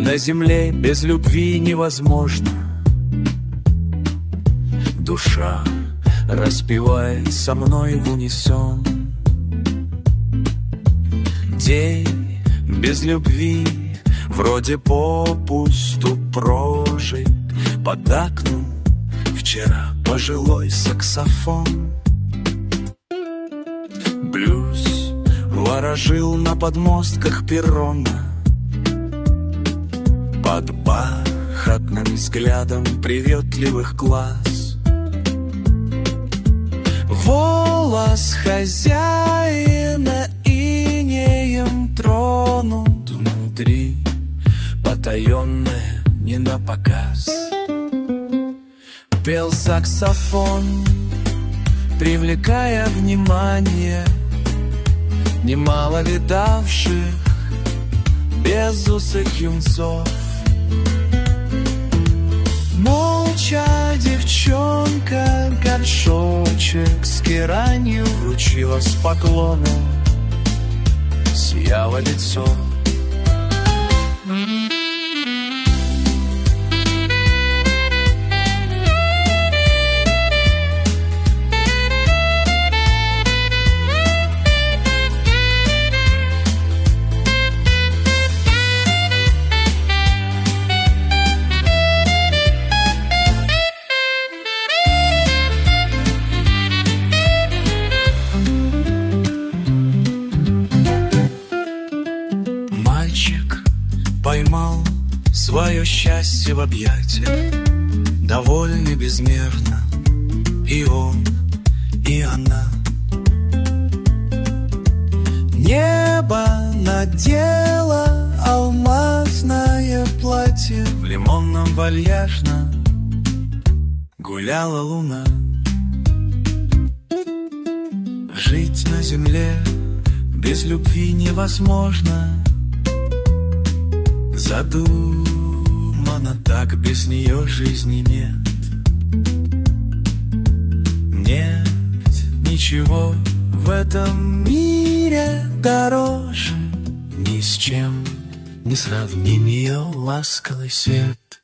На земле без любви невозможно. Душа распевает со мной в унисон. День без любви вроде попусту прожит. Под окном вчера пожилой саксофон. Блюз ворожил на подмостках перрона. Под бархатным взглядом приветливых глаз. Волос хозяина инеем тронут внутри, потаенное не напоказ. Пел саксофон, привлекая внимание немало видавших безусых юнцов. Молча девчонка горшочек с геранью вручила с поклоном, сияло лицо. Поймал свое счастье в объятиях, довольный безмерно, и он, и она. Небо надело алмазное платье, в лимонном вальяжно гуляла луна. Жить на земле без любви невозможно. Задумано так, без нее жизни нет. Нет ничего в этом мире дороже, ни с чем не сравним ее ласковый свет.